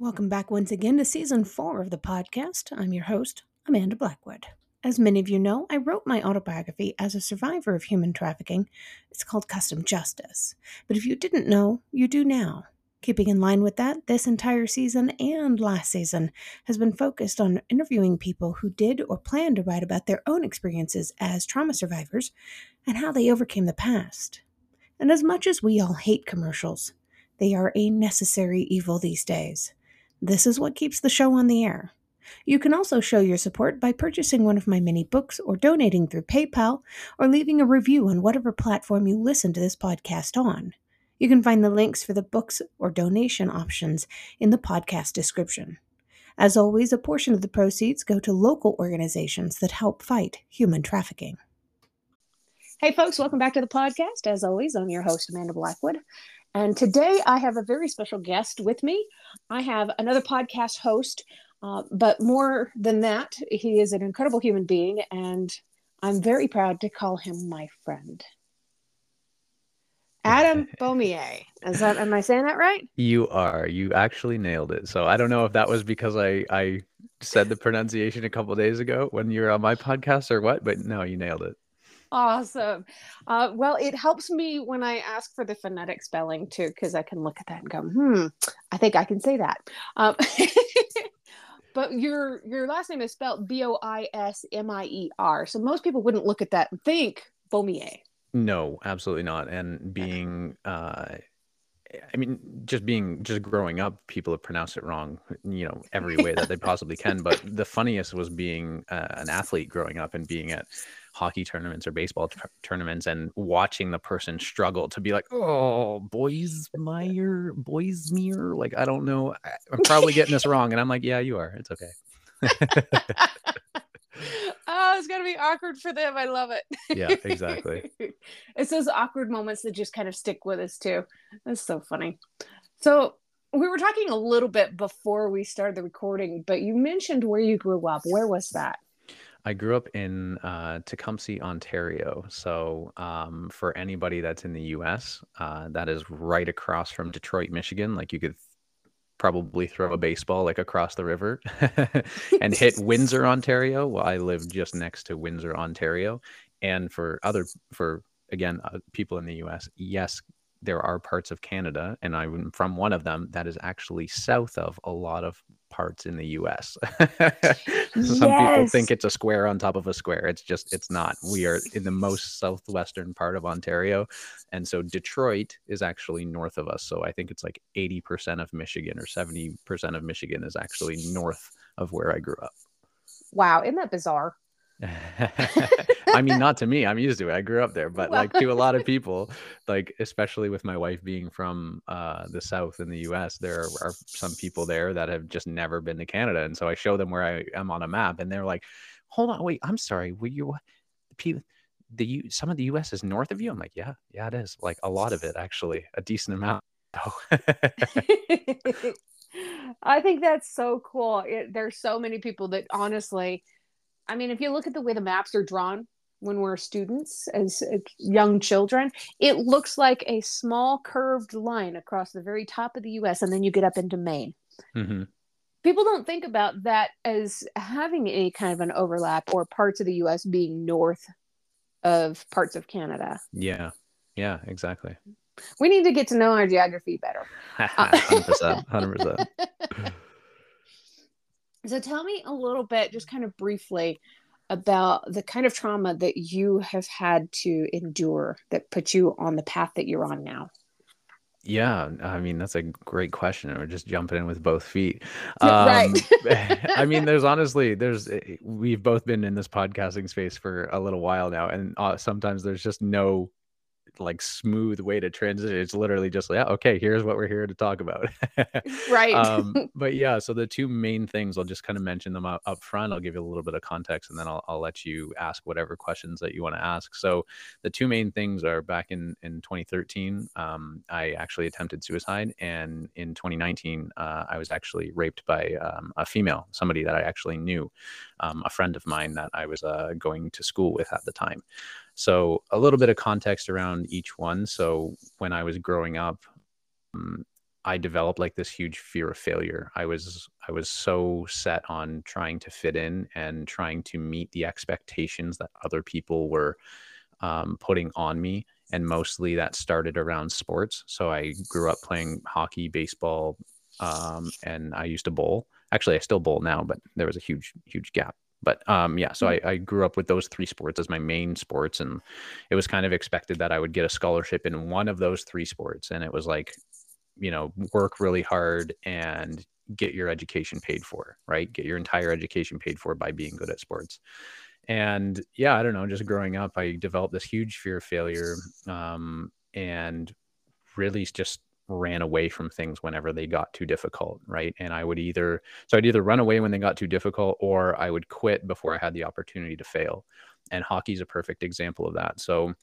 Welcome back once again to Season 4 of the podcast. I'm your host, Amanda Blackwood. As many of you know, I wrote my autobiography as a survivor of human trafficking. It's called Custom Justice. But if you didn't know, you do now. Keeping in line with that, this entire season and last season has been focused on interviewing people who did or plan to write about their own experiences as trauma survivors and how they overcame the past. And as much as we all hate commercials, they are a necessary evil these days. This is what keeps the show on the air. You can also show your support by purchasing one of my mini books or donating through PayPal or leaving a review on whatever platform you listen to this podcast on. You can find the links for the books or donation options in the podcast description. As always, a portion of the proceeds go to local organizations that help fight human trafficking. Hey folks, welcome back to the podcast. As always, I'm your host, Amanda Blackwood. And today I have a very special guest with me. I have another podcast host, but more than that, he is an incredible human being, and I'm very proud to call him my friend. Adam Beaumier. Am I saying that right? You are. You actually nailed it. So I don't know if that was because I said the pronunciation a couple of days ago when you were on my podcast or what, but no, you nailed it. Awesome. Well, it helps me when I ask for the phonetic spelling too, because I can look at that and go, I think I can say that. But your last name is spelled Boismeier. So most people wouldn't look at that and think Beaumier. No, absolutely not. And just growing up, people have pronounced it wrong, every way that they possibly can. But the funniest was being an athlete growing up and being at hockey tournaments or baseball tournaments and watching the person struggle to be like, oh, Boismeier, like, I don't know. I'm probably getting this wrong. And I'm like, yeah, you are. It's okay. Oh, it's going to be awkward for them. I love it. Yeah, exactly. It's those awkward moments that just kind of stick with us too. That's so funny. So we were talking a little bit before we started the recording, but you mentioned where you grew up. Where was that? I grew up in Tecumseh, Ontario. So for anybody that's in the US, that is right across from Detroit, Michigan. Like you could probably throw a baseball like across the river and hit Windsor, Ontario. Well, I live just next to Windsor, Ontario. And for people in the US, yes, there are parts of Canada, and I'm from one of them that is actually south of a lot of parts in the US. Some people think it's a square on top of a square. It's not. We are in the most southwestern part of Ontario. And so Detroit is actually north of us. So I think it's like 80% of Michigan or 70% of Michigan is actually north of where I grew up. Wow. Isn't that bizarre? I mean, not to me. I'm used to it. I grew up there, but like to a lot of people, like especially with my wife being from the South in the US, there are some people there that have just never been to Canada. And so I show them where I am on a map and they're like, hold on, wait, I'm sorry. Some of the US is north of you? I'm like, yeah, it is. Like a lot of it, actually, a decent amount. I think that's so cool. There's so many people that honestly, I mean, if you look at the way the maps are drawn when we're students, as young children, it looks like a small curved line across the very top of the US, and then you get up into Maine. Mm-hmm. People don't think about that as having any kind of an overlap or parts of the US being north of parts of Canada. Yeah, exactly. We need to get to know our geography better. 100%. So tell me a little bit, just kind of briefly, about the kind of trauma that you have had to endure that put you on the path that you're on now. Yeah, I mean, that's a great question. We're just jumping in with both feet. Right. I mean, we've both been in this podcasting space for a little while now, and sometimes there's just no like smooth way to transition. It's literally just like, okay, here's what we're here to talk about. Right. But yeah, so the two main things, I'll just kind of mention them up front. I'll give you a little bit of context and then I'll let you ask whatever questions that you want to ask. So the two main things are back in 2013, I actually attempted suicide. And in 2019, I was actually raped by a female, somebody that I actually knew, a friend of mine that I was going to school with at the time. So a little bit of context around each one. So when I was growing up, I developed like this huge fear of failure. I was so set on trying to fit in and trying to meet the expectations that other people were putting on me. And mostly that started around sports. So I grew up playing hockey, baseball, and I used to bowl. Actually, I still bowl now, but there was a huge gap. But yeah, so I grew up with those three sports as my main sports, and it was kind of expected that I would get a scholarship in one of those three sports. And it was like, work really hard and get your education paid for, right? Get your entire education paid for by being good at sports. And yeah, I don't know, just growing up, I developed this huge fear of failure, and really just ran away from things whenever they got too difficult, right? And I'd either run away when they got too difficult, or I would quit before I had the opportunity to fail. And hockey's a perfect example of that. So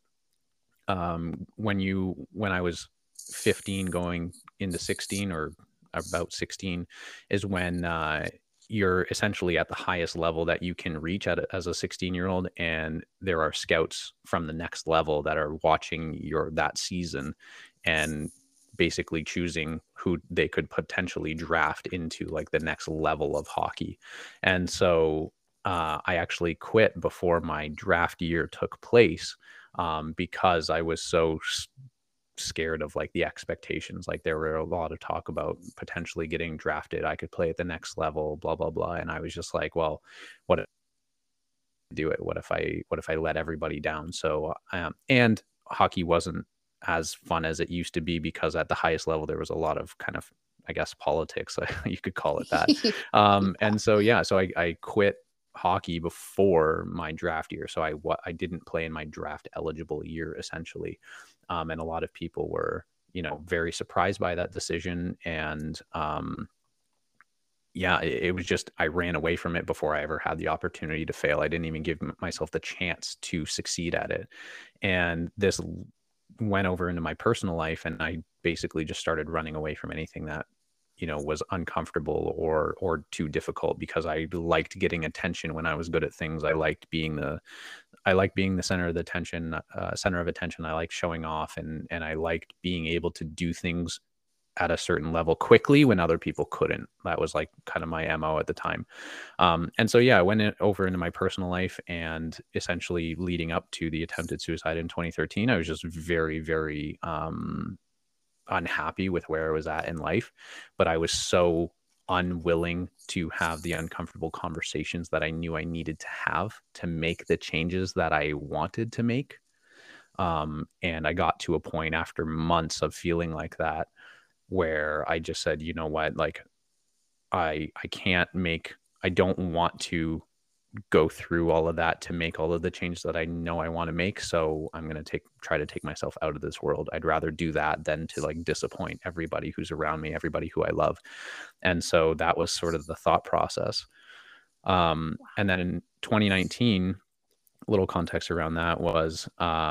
when I was 15 going into 16, or about 16, is when you're essentially at the highest level that you can reach as a 16-year-old, and there are scouts from the next level that are watching that season and basically choosing who they could potentially draft into like the next level of hockey. And so I actually quit before my draft year took place, because I was so scared of like the expectations. Like there were a lot of talk about potentially getting drafted. I could play at the next level, blah, blah, blah. And I was just like, well, what if I do it? What if I let everybody down? So, and hockey wasn't as fun as it used to be, because at the highest level, there was a lot of kind of, I guess, politics, you could call it that. And so, yeah, so I quit hockey before my draft year. So I didn't play in my draft eligible year, essentially. And a lot of people were, very surprised by that decision. And yeah, it was just, I ran away from it before I ever had the opportunity to fail. I didn't even give myself the chance to succeed at it. And this went over into my personal life, and I basically just started running away from anything that was uncomfortable or too difficult, because I liked getting attention when I was good at things. I liked being the center of the attention, center of attention. I liked showing off, and I liked being able to do things at a certain level quickly when other people couldn't. That was like kind of my MO at the time. And so, yeah, I went over into my personal life, and essentially leading up to the attempted suicide in 2013, I was just very, very unhappy with where I was at in life. But I was so unwilling to have the uncomfortable conversations that I knew I needed to have to make the changes that I wanted to make. And I got to a point after months of feeling like that, where I just said, you know what, like I don't want to go through all of that to make all of the changes that I know I want to make. So I'm going to try to take myself out of this world. I'd rather do that than to like disappoint everybody who's around me, everybody who I love. And so that was sort of the thought process. And then in 2019, a little context around that was,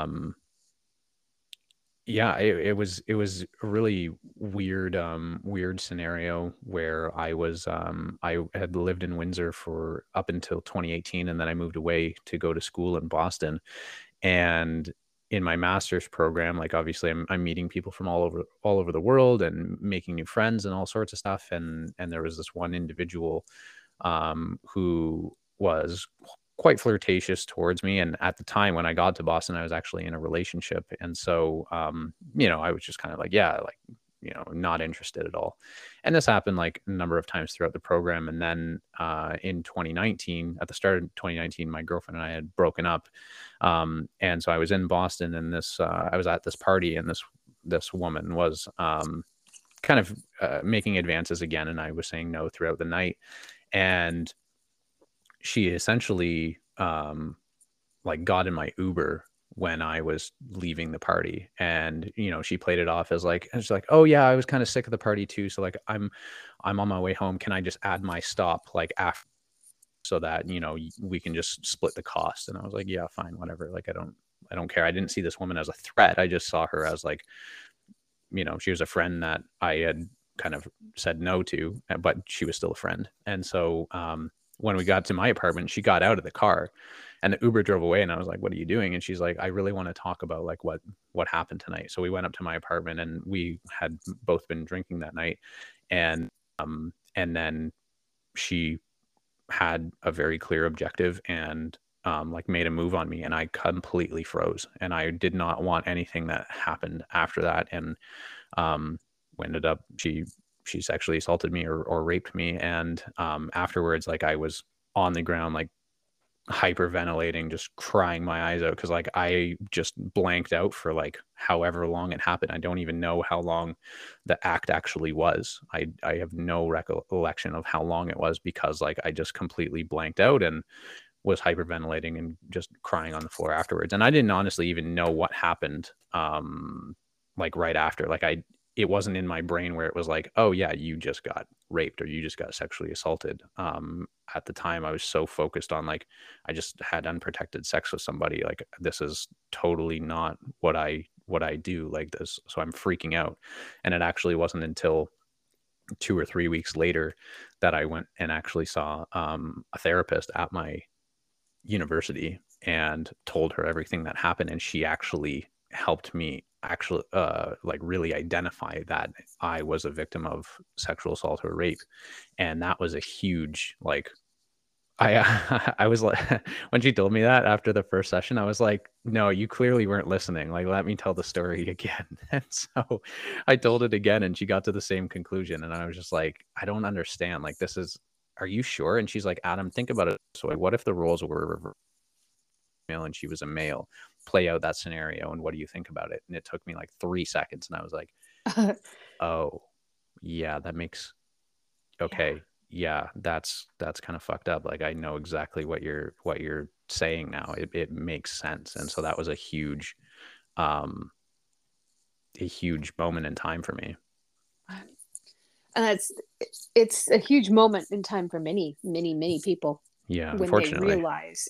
yeah, it was a really weird scenario where I had lived in Windsor for up until 2018, and then I moved away to go to school in Boston. And in my master's program, like obviously I'm meeting people from all over the world and making new friends and all sorts of stuff. And there was this one individual who was quite flirtatious towards me. And at the time when I got to Boston, I was actually in a relationship. And so, I was just kind of like, yeah, like, not interested at all. And this happened like a number of times throughout the program. And then in 2019, at the start of 2019, my girlfriend and I had broken up. And so I was in Boston, and I was at this party, and this woman was kind of making advances again. And I was saying no throughout the night. And she essentially like got in my Uber when I was leaving the party. And, she played it off as like, it's like, oh yeah, I was kind of sick of the party too. So like, I'm on my way home. Can I just add my stop like after, so that, we can just split the cost? And I was like, yeah, fine, whatever. Like, I don't care. I didn't see this woman as a threat. I just saw her as like, she was a friend that I had kind of said no to, but she was still a friend. And so, when we got to my apartment, she got out of the car, And the Uber drove away, and I was like, "What are you doing?" And she's like, "I really want to talk about like what happened tonight." So we went up to my apartment, and we had both been drinking that night, and then she had a very clear objective and like made a move on me, and I completely froze, and I did not want anything that happened after that. And um, we ended up she sexually assaulted me or raped me, and afterwards, like I was on the ground, like hyperventilating, just crying my eyes out because like I just blanked out for like however long it happened. I don't even know how long the act actually was. I have no recollection of how long it was because like I just completely blanked out and was hyperventilating and just crying on the floor afterwards. And I didn't honestly even know what happened like right after. Like it wasn't in my brain where it was like, oh yeah, you just got raped or you just got sexually assaulted. At the time I was so focused on like I just had unprotected sex with somebody. Like this is totally not what I do like this. So I'm freaking out. And it actually wasn't until 2 or 3 weeks later that I went and actually saw a therapist at my university and told her everything that happened, and she actually helped me actually like really identify that I was a victim of sexual assault or rape. And that was a huge like I was like when she told me that after the first session, I was like, no, you clearly weren't listening, like let me tell the story again. And so I told it again, and she got to the same conclusion, and I was just like, I don't understand, like this is, are you sure? And she's like, Adam, think about it this way, what if the roles were reversed, male and she was a male? Play out that scenario, and what do you think about it? And it took me like 3 seconds, and I was like, oh yeah, that makes okay. Yeah, that's kind of fucked up. Like I know exactly what you're saying now. It makes sense. And so that was um a huge moment in time for me. And it's a huge moment in time for many people Yeah, when they unfortunately. realize,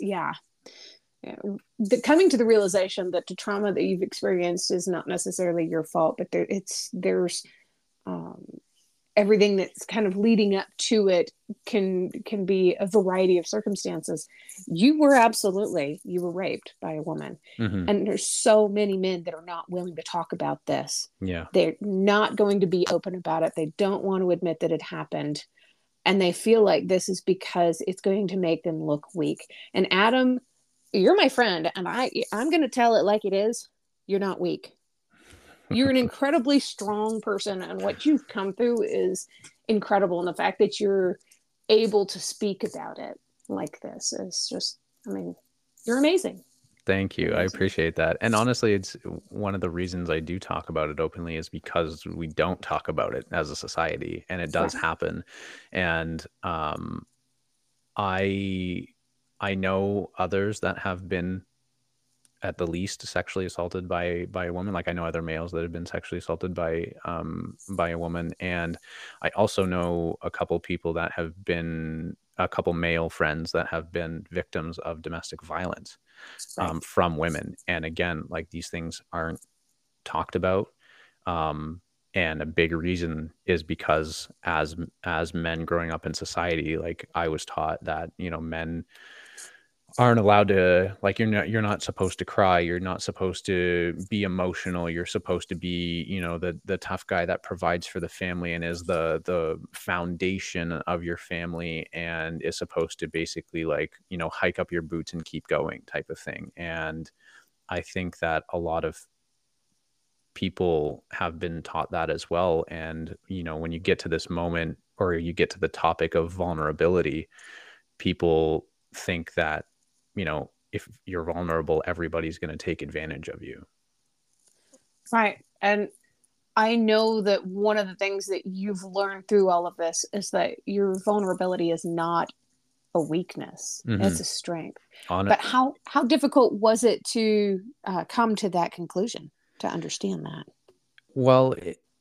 coming to the realization that the trauma that you've experienced is not necessarily your fault, but there's um, everything that's kind of leading up to it can be a variety of circumstances. You were raped by a woman, Hmm. and there's so many men that are not willing to talk about this. Yeah. They're not going to be open about it. They don't want to admit that it happened, and they feel like this is because it's going to make them look weak. And Adam, you're my friend, and I'm going to tell it like it is. You're not weak. You're an incredibly strong person, and what you've come through is incredible. And the fact that you're able to speak about it like this is just, I mean, you're amazing. Thank You're you. I amazing. appreciate that. And honestly, it's one of the reasons I do talk about it openly is because we don't talk about it as a society, and it does Right. happen. And I I know others that have been at the least sexually assaulted by a woman. Like I know other males that have been sexually assaulted by a woman. And I also know a couple people that have been a couple male friends that have been victims of domestic violence Right. from women. And again, like these things aren't talked about. Um, and a big reason is because as men growing up in society, like I was taught that, men aren't allowed to, like, you're not supposed to cry, you're not supposed to be emotional, you're supposed to be, the tough guy that provides for the family and is the foundation of your family and is supposed to basically, like, hike up your boots and keep going type of thing. And I think that a lot of people have been taught that as well. And when you get to this moment or you get to the topic of vulnerability, people think that, if you're vulnerable, everybody's going to take advantage of you. Right. And I know that one of the things that you've learned through all of this is that your vulnerability is not a weakness; it's Hmm. a strength. On it. But how difficult was it to come to that conclusion, to understand that? Well,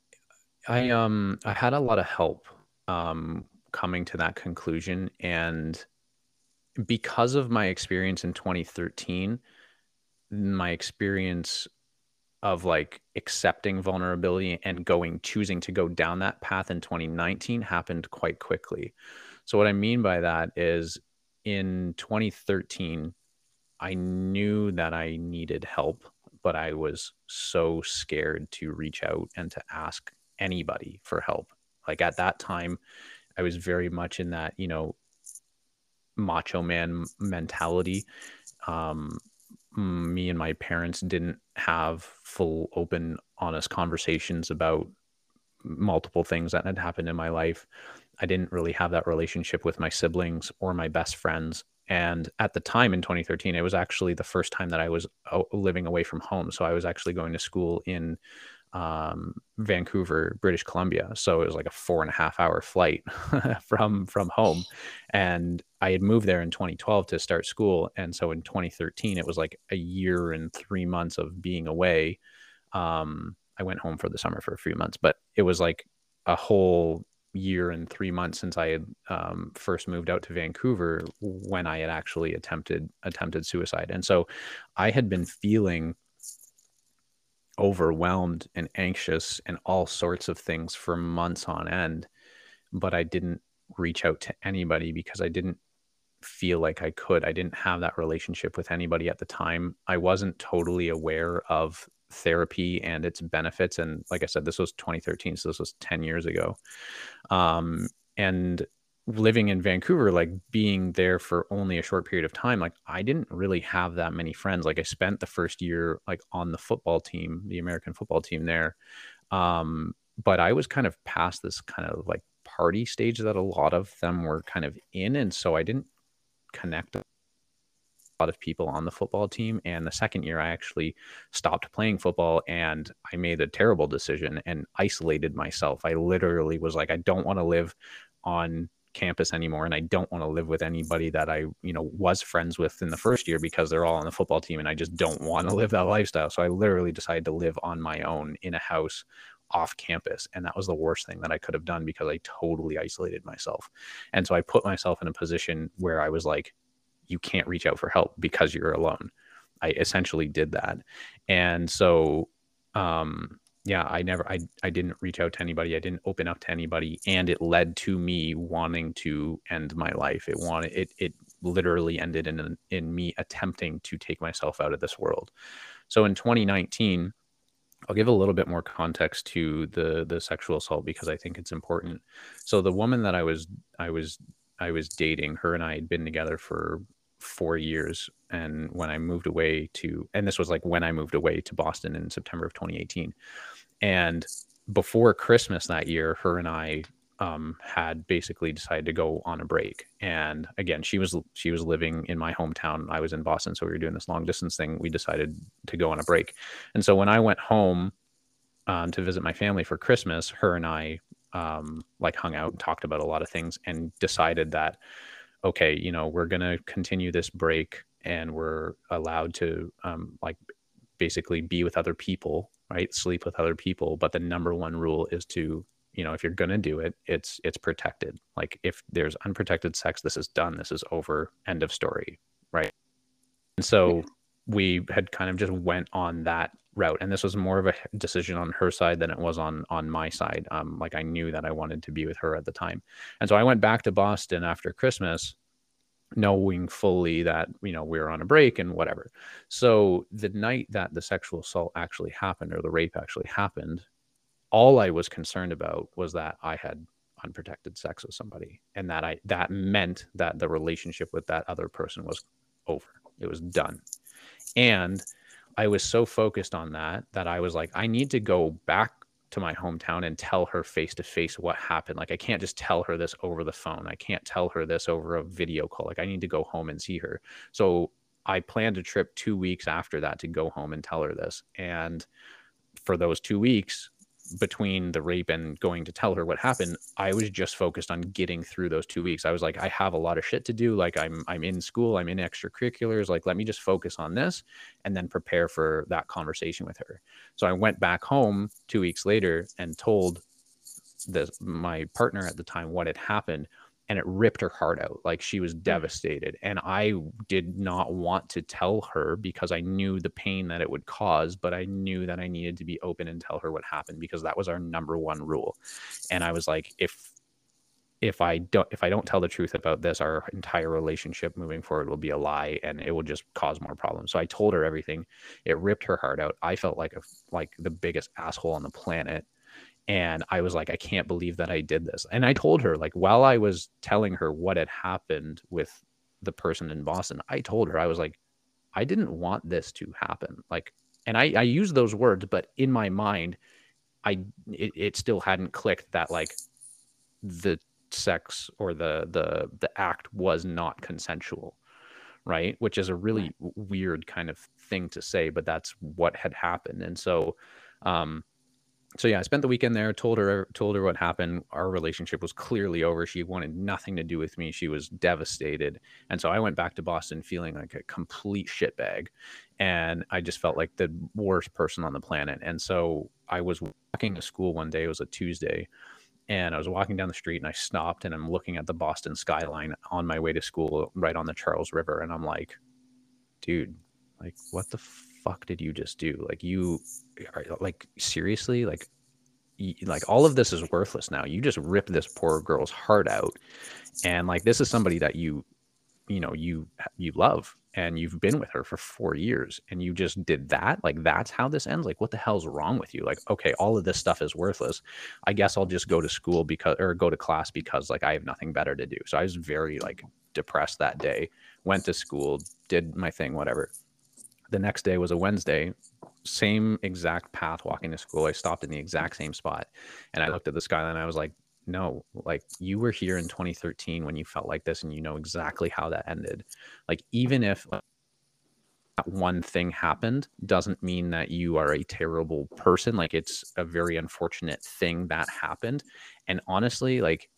I had a lot of help coming to that conclusion. And because of my experience in 2013, my experience of like accepting vulnerability and choosing to go down that path in 2019 happened quite quickly. So what I mean by that is in 2013, I knew that I needed help, but I was so scared to reach out and to ask anybody for help. Like at that time, I was very much in that, macho man mentality. Um, Me and my parents didn't have full, open, honest conversations about multiple things that had happened in my life. I didn't really have that relationship with my siblings or my best friends. And at the time in 2013, it was actually the first time that I was living away from home. So I was actually going to school in Vancouver, British Columbia. So it was like a 4.5 hour flight from home. And I had moved there in 2012 to start school. And so in 2013, it was like a year and 3 months of being away. I went home for the summer for a few months, but it was like a whole year and 3 months since I had first moved out to Vancouver when I had actually attempted suicide. And so I had been feeling overwhelmed and anxious and all sorts of things for months on end, but I didn't reach out to anybody because I didn't feel like I could. I didn't have that relationship with anybody at the time. I wasn't totally aware of therapy and its benefits. And like I said, this was 2013, so this was 10 years ago. And living in Vancouver, like being there for only a short period of time, like I didn't really have that many friends. Like I spent the first year like on the football team, the American football team there. But I was kind of past this kind of like party stage that a lot of them were kind of in. And so I didn't connect a lot of people on the football team. And the second year, I actually stopped playing football and I made a terrible decision and isolated myself. I literally was like, I don't want to live on campus anymore. And I don't want to live with anybody that I, was friends with in the first year because they're all on the football team. And I just don't want to live that lifestyle. So I literally decided to live on my own in a house off campus. And that was the worst thing that I could have done because I totally isolated myself. And so I put myself in a position where I was like, you can't reach out for help because you're alone. I essentially did that. And so, yeah, I didn't reach out to anybody. I didn't open up to anybody. And it led to me wanting to end my life. It literally ended in me attempting to take myself out of this world. So in 2019, I'll give a little bit more context to the sexual assault because I think it's important. So the woman that I was dating, her and I had been together for 4 years. And when I moved away and this was like when I moved away to Boston in September of 2018. And before Christmas that year, her and I had basically decided to go on a break. And again, she was living in my hometown. I was in Boston. So we were doing this long distance thing. We decided to go on a break. And so when I went home to visit my family for Christmas, her and I like hung out and talked about a lot of things and decided that, okay, we're going to continue this break and we're allowed to like basically be with other people, right? Sleep with other people. But the number one rule is to, if you're going to do it, it's protected. Like if there's unprotected sex, this is done. This is over. End of story. Right. And so we had kind of just went on that route. And this was more of a decision on her side than it was on my side. Like I knew that I wanted to be with her at the time. And so I went back to Boston after Christmas, knowing fully that, we were on a break and whatever. So the night that the sexual assault actually happened, or the rape actually happened, all I was concerned about was that I had unprotected sex with somebody. And that meant that the relationship with that other person was over. It was done. And I was so focused on that I was like, I need to go back to my hometown and tell her face to face what happened. Like, I can't just tell her this over the phone. I can't tell her this over a video call. Like, I need to go home and see her. So I planned a trip 2 weeks after that to go home and tell her this. And for those 2 weeks, between the rape and going to tell her what happened, I was just focused on getting through those 2 weeks. I was like, I have a lot of shit to do. Like I'm in school, I'm in extracurriculars. Like, let me just focus on this and then prepare for that conversation with her. So I went back home 2 weeks later and told my partner at the time what had happened. And it ripped her heart out. Like, she was devastated. And I did not want to tell her because I knew the pain that it would cause, but I knew that I needed to be open and tell her what happened because that was our number one rule. And I was like, if if I don't tell the truth about this, our entire relationship moving forward will be a lie and it will just cause more problems. So I told her everything. It ripped her heart out. I felt like the biggest asshole on the planet. And I was like, I can't believe that I did this. And I told her, like, while I was telling her what had happened with the person in Boston, I told her, I was like, I didn't want this to happen. Like, and I used those words, but in my mind, it still hadn't clicked that like the sex or the act was not consensual, right? Which is a Right. really weird kind of thing to say, but that's what had happened. And um, so yeah, I spent the weekend there, told her what happened. Our relationship was clearly over. She wanted nothing to do with me. She was devastated. And so I went back to Boston feeling like a complete shitbag. And I just felt like the worst person on the planet. And so I was walking to school one day, it was a Tuesday, and I was walking down the street and I stopped and I'm looking at the Boston skyline on my way to school right on the Charles River. And I'm like, dude, like, what the fuck did you just do? Like, you are like, seriously? Like all of this is worthless now. You just ripped this poor girl's heart out. And like, this is somebody that you love and you've been with her for 4 years and you just did that. Like, that's how this ends. Like, what the hell's wrong with you? Like, okay, all of this stuff is worthless. I guess I'll just go to school or go to class because like I have nothing better to do. So I was very like depressed that day, went to school, did my thing, whatever. The next day was a Wednesday, same exact path walking to school. I stopped in the exact same spot and I looked at the skyline and I was like, no, like, you were here in 2013 when you felt like this and you know exactly how that ended. Like, even if like, that one thing happened doesn't mean that you are a terrible person. Like, it's a very unfortunate thing that happened. And honestly, like,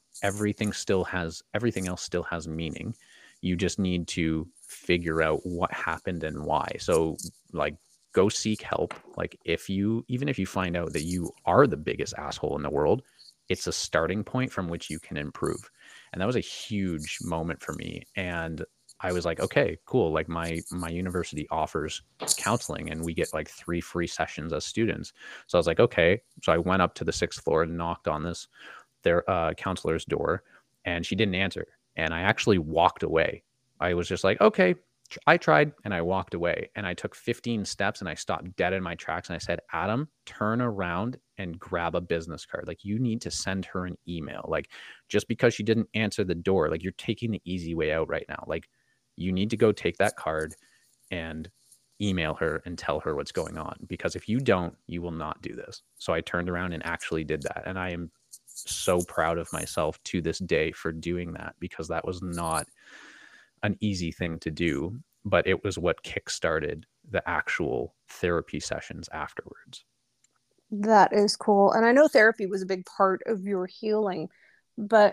everything else still has meaning. You just need to figure out what happened and why. So like, go seek help. Like, even if you find out that you are the biggest asshole in the world, it's a starting point from which you can improve. And that was a huge moment for me. And I was like, okay, cool. Like, my university offers counseling and we get like 3 free sessions as students. So I was like, okay. So I went up to the 6th floor and knocked on their counselor's door, and she didn't answer. And I actually walked away. I was just like, okay, I tried, and I walked away. And I took 15 steps and I stopped dead in my tracks. And I said, Adam, turn around and grab a business card. Like, you need to send her an email. Like, just because she didn't answer the door, like, you're taking the easy way out right now. Like, you need to go take that card and email her and tell her what's going on. Because if you don't, you will not do this. So I turned around and actually did that. And I am so proud of myself to this day for doing that, because that was not an easy thing to do, but it was what kickstarted the actual therapy sessions afterwards. That is cool. And I know therapy was a big part of your healing, but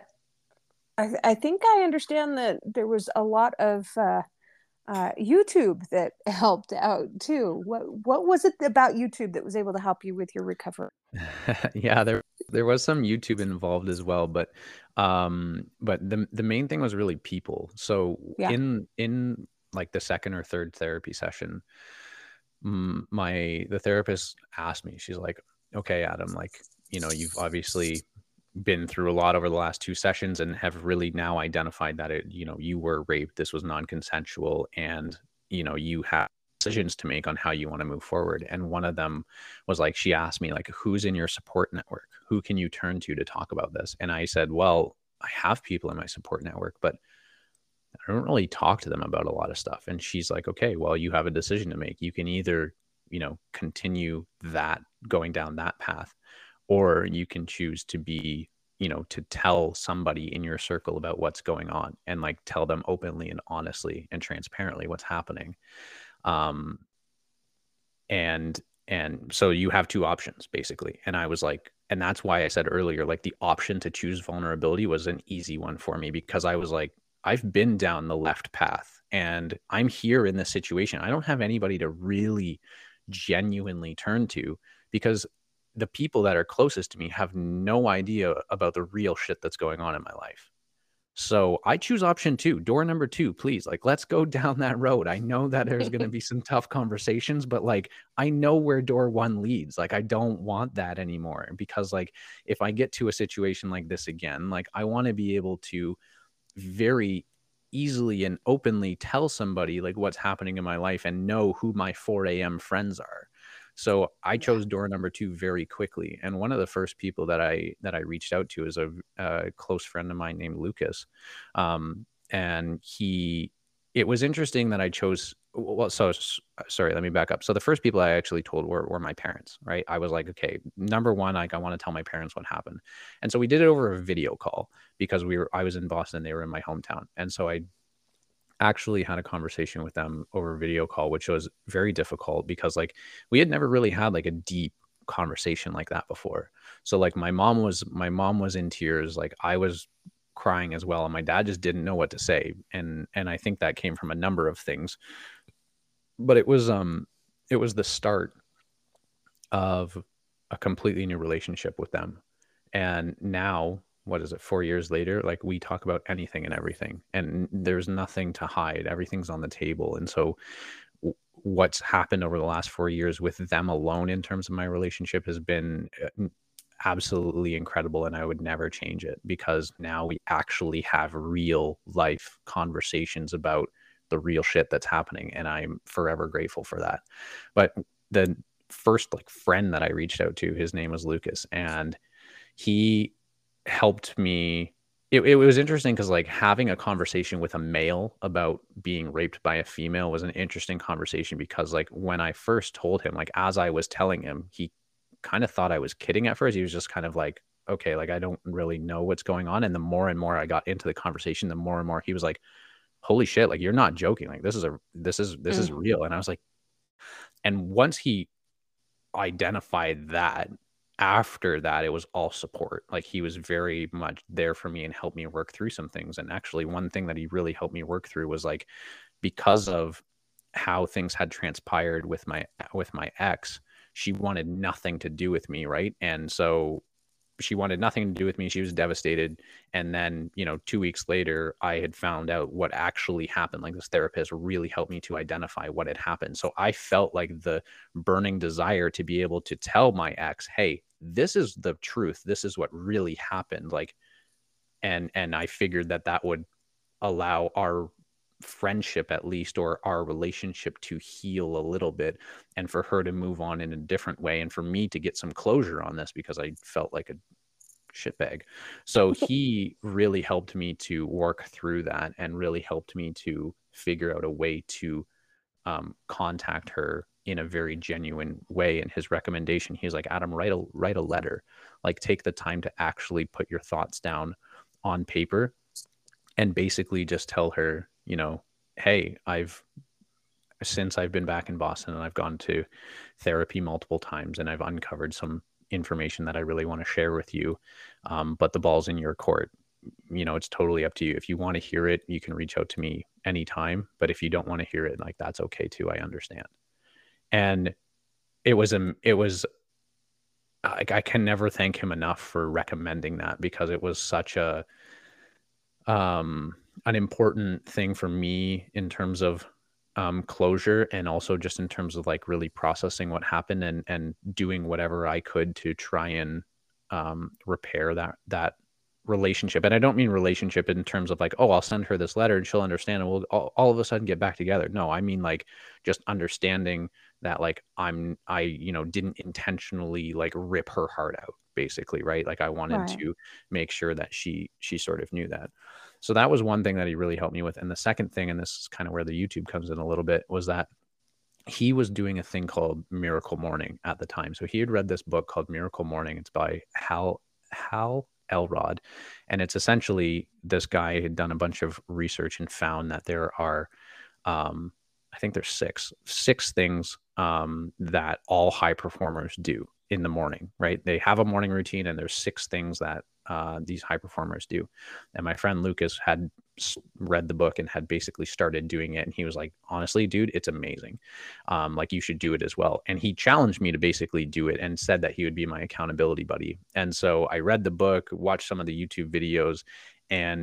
I think I understand that there was a lot of YouTube that helped out too. What was it about YouTube that was able to help you with your recovery? Yeah, there was some YouTube involved as well, but the main thing was really people. So Yeah. in like the second or third therapy session, my the therapist asked me, she's like, okay, Adam, like, you've obviously been through a lot over the last 2 sessions and have really now identified that you were raped, this was non-consensual, and you have decisions to make on how you want to move forward. And one of them was like, she asked me like, who's in your support network, who can you turn to talk about this? And I said, well, I have people in my support network, but I don't really talk to them about a lot of stuff. And she's like, okay, well, you have a decision to make. You can either continue that, going down that path, or you can choose to be, to tell somebody in your circle about what's going on and like tell them openly and honestly and transparently what's happening. Um, and so you have 2 options basically. And I was like, and that's why I said earlier, like, the option to choose vulnerability was an easy one for me, because I was like, I've been down the left path and I'm here in this situation. I don't have anybody to really genuinely turn to, because the people that are closest to me have no idea about the real shit that's going on in my life. So I choose option 2, door number 2, please. Like, let's go down that road. I know that there's going to be some tough conversations, but like, I know where door 1 leads. Like, I don't want that anymore because like, if I get to a situation like this again, like I want to be able to very easily and openly tell somebody like what's happening in my life and know who my 4 a.m. friends are. So I Yeah. chose door number 2 very quickly. And one of the first people that I reached out to is a close friend of mine named Lucas. And it was interesting that I chose, well, sorry, let me back up. So the first people I actually told were my parents, right? I was like, okay, number one, like I want to tell my parents what happened. And so we did it over a video call because I was in Boston, they were in my hometown. And so I actually had a conversation with them over video call, which was very difficult because like we had never really had like a deep conversation like that before. So like my mom was in tears, like I was crying as well, and my dad just didn't know what to say. And I think that came from a number of things. But it was the start of a completely new relationship with them. And now, what is it, 4 years later, like we talk about anything and everything, and there's nothing to hide. Everything's on the table. And so, what's happened over the last 4 years with them alone in terms of my relationship has been absolutely incredible. And I would never change it because now we actually have real life conversations about the real shit that's happening. And I'm forever grateful for that. But the first like friend that I reached out to, his name was Lucas, and he helped me. It was interesting because like having a conversation with a male about being raped by a female was an interesting conversation because like when I first told him, like as I was telling him, he kind of thought I was kidding at first. He was just kind of like, okay, like I don't really know what's going on. And the more and more I got into the conversation, the more and more he was like, holy shit, like you're not joking. Like this is Mm. real. And I was like, and once he identified that, after that it was all support. Like he was very much there for me and helped me work through some things. And actually one thing that he really helped me work through was like, because of how things had transpired with my ex, she wanted nothing to do with me, right? And so she wanted nothing to do with me. She was devastated. And then, 2 weeks later, I had found out what actually happened. Like this therapist really helped me to identify what had happened. So I felt like the burning desire to be able to tell my ex, hey, this is the truth. This is what really happened. Like, and I figured that that would allow our friendship at least, or our relationship, to heal a little bit, and for her to move on in a different way, and for me to get some closure on this because I felt like a shitbag. So he really helped me to work through that and really helped me to figure out a way to contact her in a very genuine way. And his recommendation, he's like, Adam, write a letter, like take the time to actually put your thoughts down on paper and basically just tell her, hey, since I've been back in Boston and I've gone to therapy multiple times and I've uncovered some information that I really want to share with you. But the ball's in your court. It's totally up to you. If you want to hear it, you can reach out to me anytime. But if you don't want to hear it, like that's okay too. I understand. And it was like I can never thank him enough for recommending that, because it was such an important thing for me in terms of closure, and also just in terms of like really processing what happened, and doing whatever I could to try and repair that relationship. And I don't mean relationship in terms of like, oh, I'll send her this letter and she'll understand and we'll all of a sudden get back together. No, I mean like just understanding that like I didn't intentionally like rip her heart out, basically, right? Like I wanted Right. to make sure that she sort of knew that. So that was one thing that he really helped me with. And the second thing, and this is kind of where the YouTube comes in a little bit, was that he was doing a thing called Miracle Morning at the time. So he had read this book called Miracle Morning. It's by Hal Elrod, and it's essentially, this guy had done a bunch of research and found that there are, I think there's six things that all high performers do in the morning. Right? They have a morning routine, and there's six things that these high performers do. And my friend Lucas had read the book and had basically started doing it, and he was like, honestly, dude, it's amazing. Like you should do it as well. And he challenged me to basically do it and said that he would be my accountability buddy. And so I read the book, watched some of the YouTube videos, and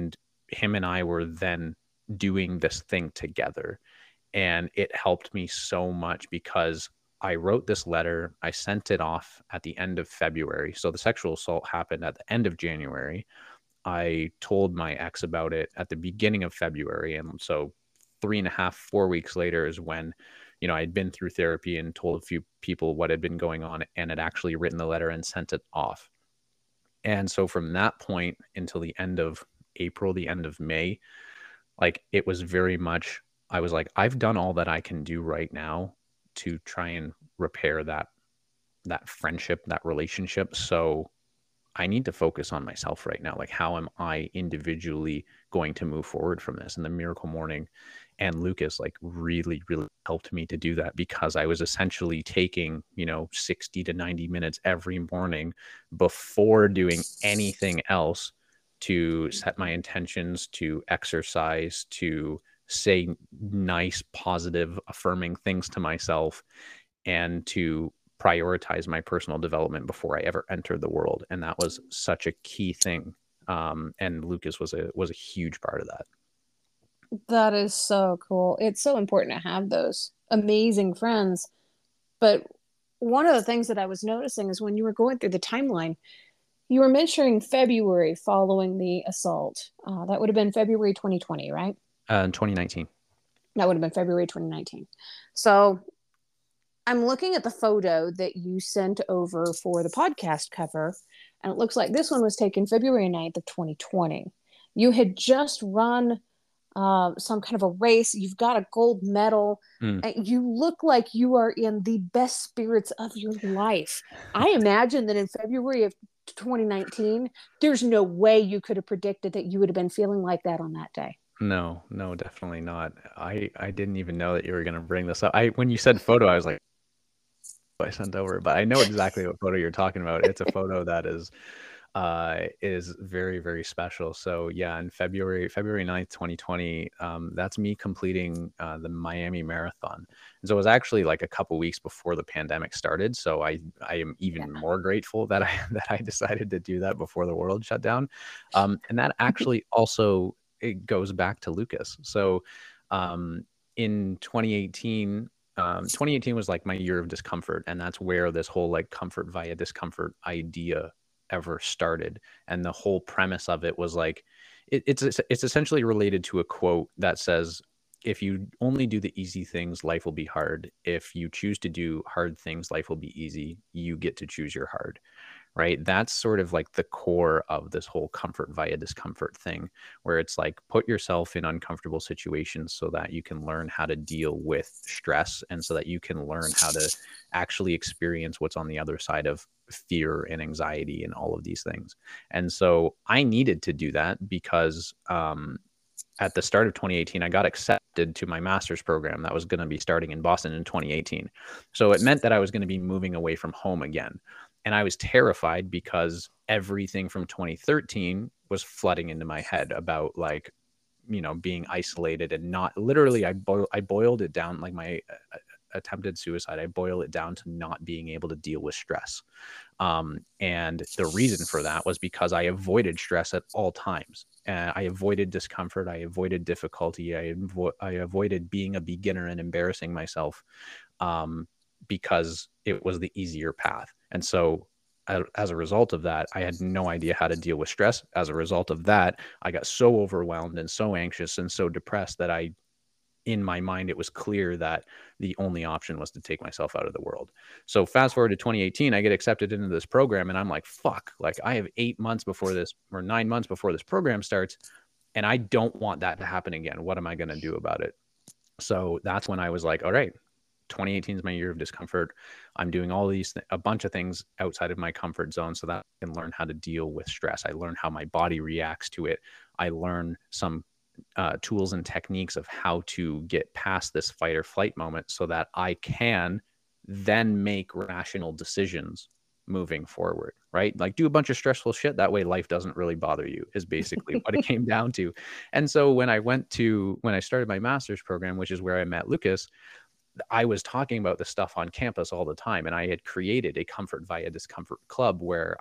him and I were then doing this thing together. And it helped me so much because I wrote this letter. I sent it off at the end of February. So the sexual assault happened at the end of January. I told my ex about it at the beginning of February. And so 3.5, 4 weeks later is when, I'd been through therapy and told a few people what had been going on and had actually written the letter and sent it off. And so from that point until the end of April, the end of May, like it was very much, I was like, I've done all that I can do right now to try and repair that friendship, that relationship. So I need to focus on myself right now. Like, how am I individually going to move forward from this? And the Miracle Morning and Lucas, like, really, really helped me to do that, because I was essentially taking, 60 to 90 minutes every morning before doing anything else to set my intentions, to exercise, to say nice, positive, affirming things to myself, and to prioritize my personal development before I ever entered the world. And that was such a key thing. And Lucas was a huge part of that. That is so cool. It's so important to have those amazing friends. But one of the things that I was noticing is when you were going through the timeline, you were mentioning February following the assault. That would have been February 2020, right? In 2019. That would have been February 2019. So I'm looking at the photo that you sent over for the podcast cover, and it looks like this one was taken February 9th of 2020. You had just run some kind of a race. You've got a gold medal. And you look like you are in the best spirits of your life. I imagine that in February of 2019, there's no way you could have predicted that you would have been feeling like that on that day. No, definitely not. I didn't even know that you were going to bring this up. When you said photo, I was like, I sent over, but I know exactly what photo you're talking about. It's a photo that is very, very special. So yeah, in February 9th, 2020, that's me completing the Miami Marathon. And so it was actually like a couple weeks before the pandemic started. So I am even more grateful that I decided to do that before the world shut down. And that actually also, it goes back to Lucas. So in 2018, 2018 was like my year of discomfort, and that's where this whole like comfort via discomfort idea ever started. And the whole premise of it was like, it's essentially related to a quote that says, if you only do the easy things, life will be hard. If you choose to do hard things, life will be easy. You get to choose your hard. Right? That's sort of like the core of this whole comfort via discomfort thing, where it's like, put yourself in uncomfortable situations so that you can learn how to deal with stress, and so that you can learn how to actually experience what's on the other side of fear and anxiety and all of these things. And so I needed to do that because at the start of 2018, I got accepted to my master's program that was going to be starting in Boston in 2018. So it meant that I was going to be moving away from home again. And I was terrified because everything from 2013 was flooding into my head about like, being isolated and not literally, I boiled it down, like my attempted suicide. I boil it down to not being able to deal with stress. And the reason for that was because I avoided stress at all times. I avoided discomfort. I avoided difficulty. I avoided being a beginner and embarrassing myself, because it was the easier path. And so as a result of that, I had no idea how to deal with stress. As a result of that, I got so overwhelmed and so anxious and so depressed that in my mind, it was clear that the only option was to take myself out of the world. So fast forward to 2018, I get accepted into this program, and I'm like, fuck, like I have 8 months before this, or 9 months before this program starts, and I don't want that to happen again. What am I going to do about it? So that's when I was like, all right, 2018 is my year of discomfort. I'm doing all a bunch of things outside of my comfort zone so that I can learn how to deal with stress. I learn how my body reacts to it. I learn some tools and techniques of how to get past this fight or flight moment so that I can then make rational decisions moving forward, right? Like do a bunch of stressful shit. That way life doesn't really bother you, is basically what it came down to. And so when I started my master's program, which is where I met Lucas, I was talking about this stuff on campus all the time. And I had created a comfort via discomfort club where I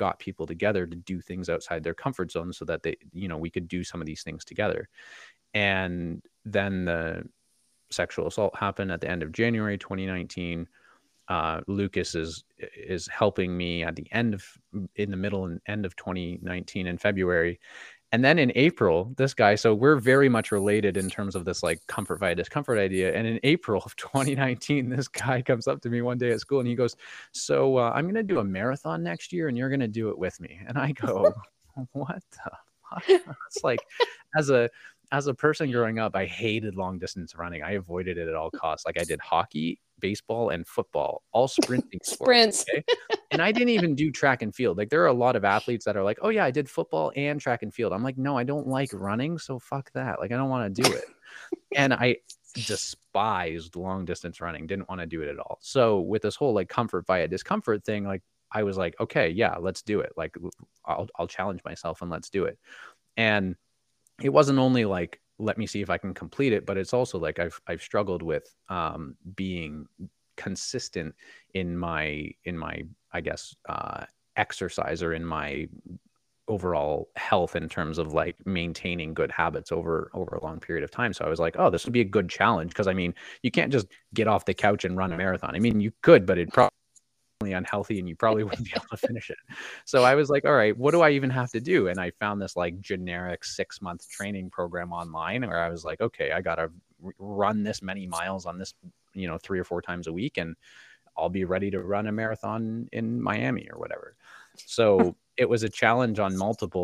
got people together to do things outside their comfort zone so that they, you know, we could do some of these things together. And then the sexual assault happened at the end of January 2019. Lucas is helping me at the end of, in the middle and end of 2019 in February. And then in April, this guy, so we're very much related in terms of this like comfort via discomfort idea. And in April of 2019, this guy comes up to me one day at school and he goes, so I'm going to do a marathon next year and you're going to do it with me. And I go, what the fuck? It's like, as a person growing up, I hated long distance running. I avoided it at all costs. Like I did hockey, baseball, and football, all sprinting sports. Okay? And I didn't even do track and field. Like there are a lot of athletes that are like, oh yeah, I did football and track and field. I'm like, no, I don't like running. So fuck that. Like I don't want to do it. And I despised long distance running, didn't want to do it at all. So with this whole like comfort via discomfort thing, like I was like, okay, yeah, let's do it. Like I'll challenge myself and let's do it. And it wasn't only like, let me see if I can complete it, but it's also like I've struggled with being consistent in my I guess exercise or in my overall health in terms of like maintaining good habits over a long period of time. So I was like, oh, this would be a good challenge, because I mean, you can't just get off the couch and run a marathon. I mean, you could, but it'd probably unhealthy and you probably wouldn't be able to finish it. So I was like, all right, what do I even have to do? And I found this like generic 6-month training program online where I was like, okay, I got to run this many miles on this, you know, 3 or 4 times a week, and I'll be ready to run a marathon in Miami or whatever. So it was a challenge on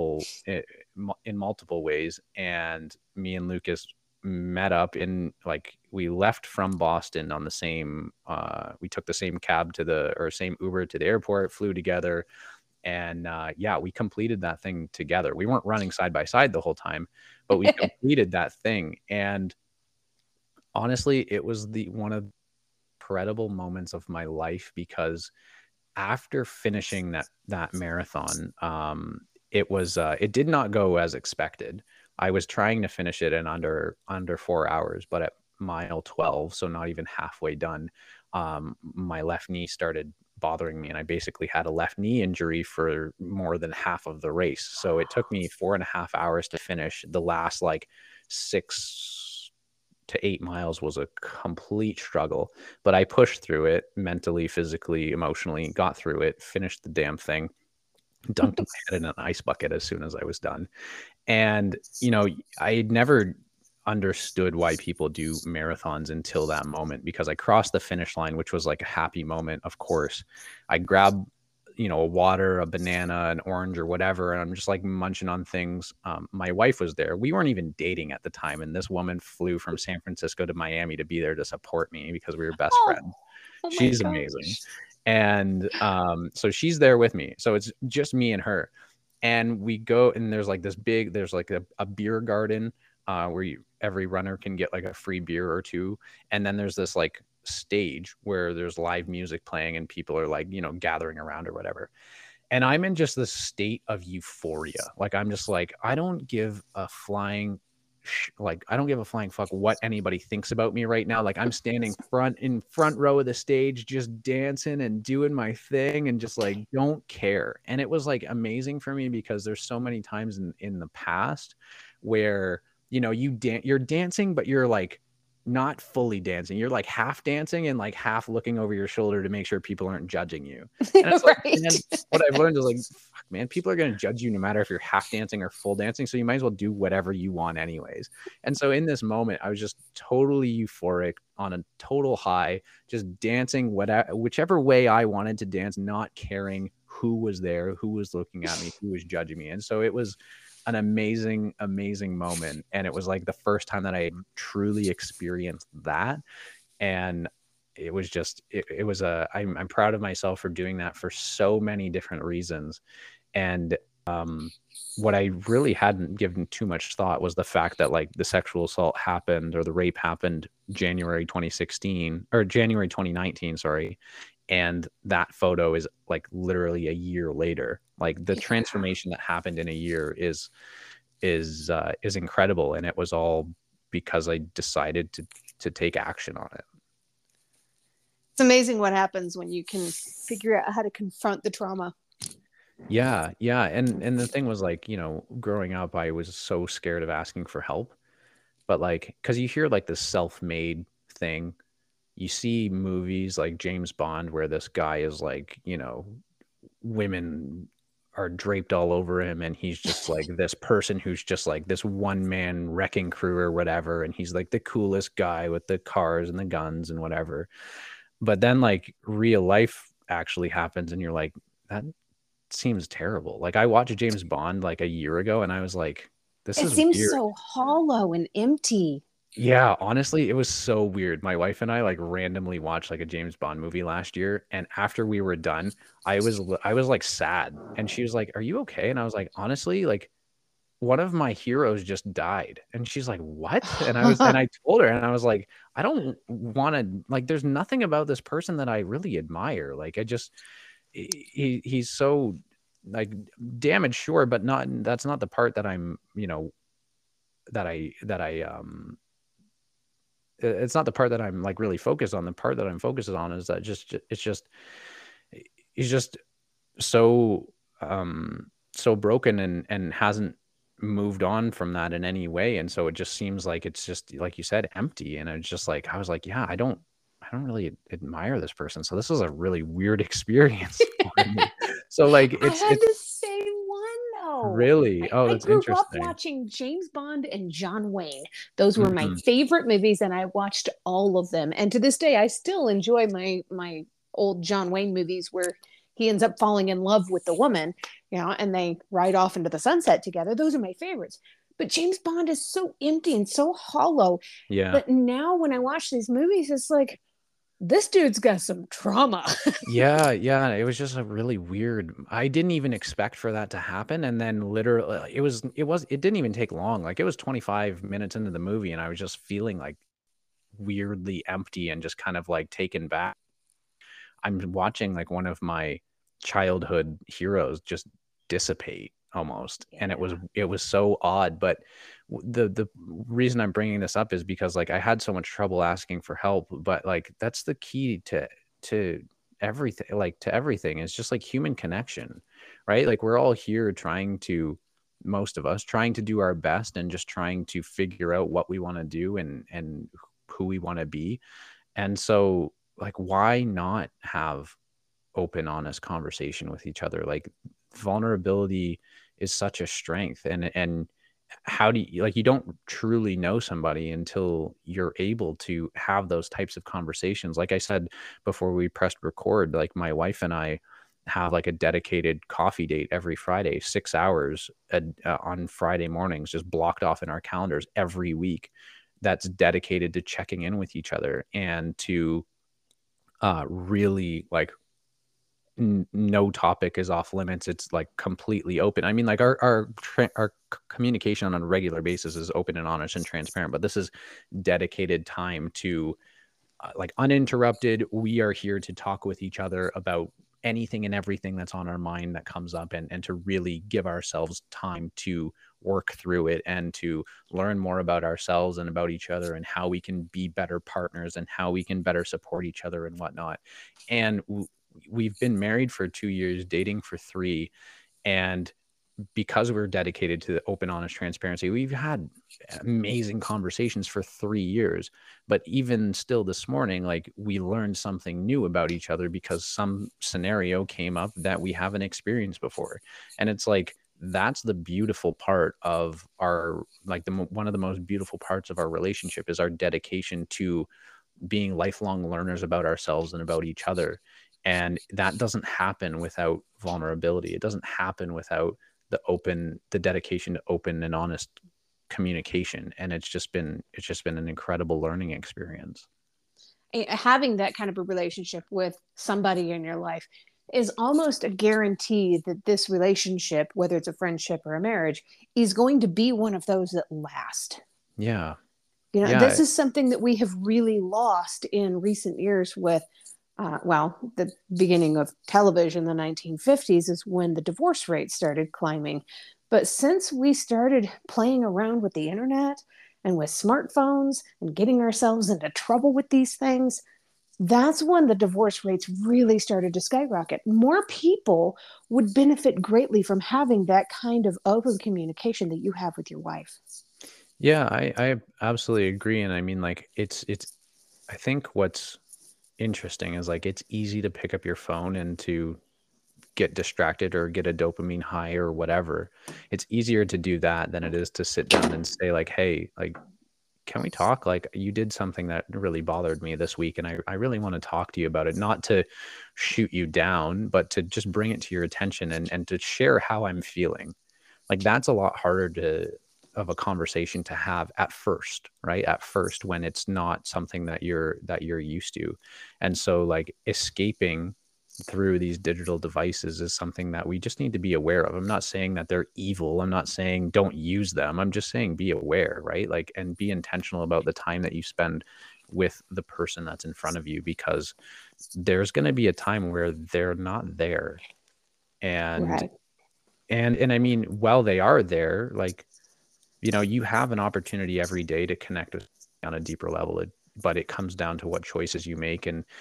in multiple ways. And me and Lucas met up in, like, we left from Boston on the same we took the same cab to the, or same Uber to the airport, flew together, and yeah, we completed that thing together. We weren't running side by side the whole time, but we completed that thing. And honestly, it was one of the incredible moments of my life, because after finishing that marathon, it did not go as expected. I was trying to finish it in under 4 hours, but at mile 12, so not even halfway done, my left knee started bothering me, and I basically had a left knee injury for more than half of the race. So it took me 4.5 hours to finish. The last like 6 to 8 miles was a complete struggle, but I pushed through it mentally, physically, emotionally, got through it, finished the damn thing, dunked my head in an ice bucket as soon as I was done. And, you know, I never understood why people do marathons until that moment, because I crossed the finish line, which was like a happy moment. Of course, I grabbed, you know, a water, a banana, an orange, or whatever, and I'm just like munching on things. My wife was there. We weren't even dating at the time, and this woman flew from San Francisco to Miami to be there to support me because we were best friends. She's amazing. And so she's there with me. So it's just me and her. And we go, and there's like there's like a beer garden where every runner can get like a free beer or two. And then there's this like stage where there's live music playing and people are like, you know, gathering around or whatever. And I'm in just this state of euphoria. Like, I'm just like, I don't give a flying fuck what anybody thinks about me right now. Like, I'm standing in front row of the stage, just dancing and doing my thing and just like don't care. And it was like amazing for me, because there's so many times in the past where, you know, you're dancing, but you're like not fully dancing. You're like half dancing and like half looking over your shoulder to make sure people aren't judging you. And it's like, Right. man, what I've learned is like, fuck, man, people are going to judge you no matter if you're half dancing or full dancing. So you might as well do whatever you want anyways. And so in this moment, I was just totally euphoric, on a total high, just dancing whichever way I wanted to dance, not caring who was there, who was looking at me, who was judging me. And so it was an amazing, amazing moment. And it was like the first time that I truly experienced that. And it was just, I'm proud of myself for doing that for so many different reasons. And what I really hadn't given too much thought was the fact that like the sexual assault happened, or the rape happened January 2016 or January 2019, sorry. And that photo is like literally a year later. Like the transformation that happened in a year is incredible. And it was all because I decided to take action on it. It's amazing what happens when you can figure out how to confront the trauma. Yeah, yeah, and the thing was like, growing up, I was so scared of asking for help, but like, because you hear like the self-made thing, you see movies like James Bond where this guy is like, women are draped all over him, and he's just like this person who's just like this one man wrecking crew or whatever, and he's like the coolest guy with the cars and the guns and whatever. But then like real life actually happens, and you're like, that seems terrible. Like I watched James Bond like a year ago, and I was like, this It is seems weird. so hollow and empty. Yeah, honestly, it was so weird. My wife and I like randomly watched like a James Bond movie last year, and after we were done, I was like sad, and she was like, "Are you okay?" And I was like, "Honestly, like one of my heroes just died." And she's like, "What?" And I told her, and I was like, "I don't want to like there's nothing about this person that I really admire. Like I just he's so like damaged, sure, but not that's not the part that I'm, that I it's not the part that I'm like really focused on. The part that I'm focused on is that he's just so so broken and hasn't moved on from that in any way. And so it just seems like it's just like you said, empty. And it's just like I was like, yeah, I don't really admire this person. So this is a really weird experience for me. So like I it's had it's the same one though. really, oh, I that's grew up interesting. watching James Bond and John Wayne. Those were my Hmm. favorite movies, and I watched all of them. And to this day, I still enjoy my old John Wayne movies where he ends up falling in love with the woman, and they ride off into the sunset together. Those are my favorites. But James Bond is so empty and so hollow. Yeah. But now when I watch these movies, it's like this dude's got some trauma. Yeah, yeah, it was just a really weird. I didn't even expect for that to happen, and then literally, it didn't even take long. Like it was 25 minutes into the movie, and I was just feeling like weirdly empty and just kind of like taken back. I'm watching like one of my childhood heroes just dissipate almost, and Yeah. it was so odd. But the reason I'm bringing this up is because like I had so much trouble asking for help, but like that's the key to everything, like to everything. It's just like human connection, right? Like we're all here trying to, most of us trying to do our best and just trying to figure out what we want to do and who we want to be. And so like why not have open honest conversation with each other? Like vulnerability is such a strength, and how do you, like, you don't truly know somebody until you're able to have those types of conversations. Like I said before we pressed record, like my wife and I have like a dedicated coffee date every Friday, 6 hours on Friday mornings, just blocked off in our calendars every week. That's dedicated to checking in with each other and to really like no topic is off limits. It's like completely open. I mean, like our communication on a regular basis is open and honest and transparent, but this is dedicated time to like uninterrupted. We are here to talk with each other about anything and everything that's on our mind that comes up, and to really give ourselves time to work through it and to learn more about ourselves and about each other and how we can be better partners and how we can better support each other and whatnot. And we've been married for 2 years, dating for three, and because we're dedicated to the open, honest transparency, we've had amazing conversations for 3 years. But even still this morning, like we learned something new about each other because some scenario came up that we haven't experienced before. And it's like, that's the beautiful part of our, like one of the most beautiful parts of our relationship is our dedication to being lifelong learners about ourselves and about each other. And that doesn't happen without vulnerability. It doesn't happen without the dedication to open and honest communication. And it's just been an incredible learning experience. Having that kind of a relationship with somebody in your life is almost a guarantee that this relationship, whether it's a friendship or a marriage, is going to be one of those that last. Yeah. This Yeah. is something that we have really lost in recent years with, the beginning of television, the 1950s, is when the divorce rate started climbing. But since we started playing around with the internet and with smartphones and getting ourselves into trouble with these things, that's when the divorce rates really started to skyrocket. More people would benefit greatly from having that kind of open communication that you have with your wife. Yeah, I absolutely agree. And I mean, like, I think what's interesting is like it's easy to pick up your phone and to get distracted or get a dopamine high or whatever. It's easier to do that than it is to sit down and say, like, hey, like, can we talk? Like, you did something that really bothered me this week, and I really want to talk to you about it, not to shoot you down, but to just bring it to your attention and to share how I'm feeling. Like, that's a lot harder of a conversation to have at first, right? At first, when it's not something that you're used to. And so, like, escaping through these digital devices is something that we just need to be aware of. I'm not saying that they're evil. I'm not saying don't use them. I'm just saying be aware, right? Like, and be intentional about the time that you spend with the person that's in front of you, because there's going to be a time where they're not there. And Right. and I mean, while they are there, like, you have an opportunity every day to connect with on a deeper level, but it comes down to what choices you make,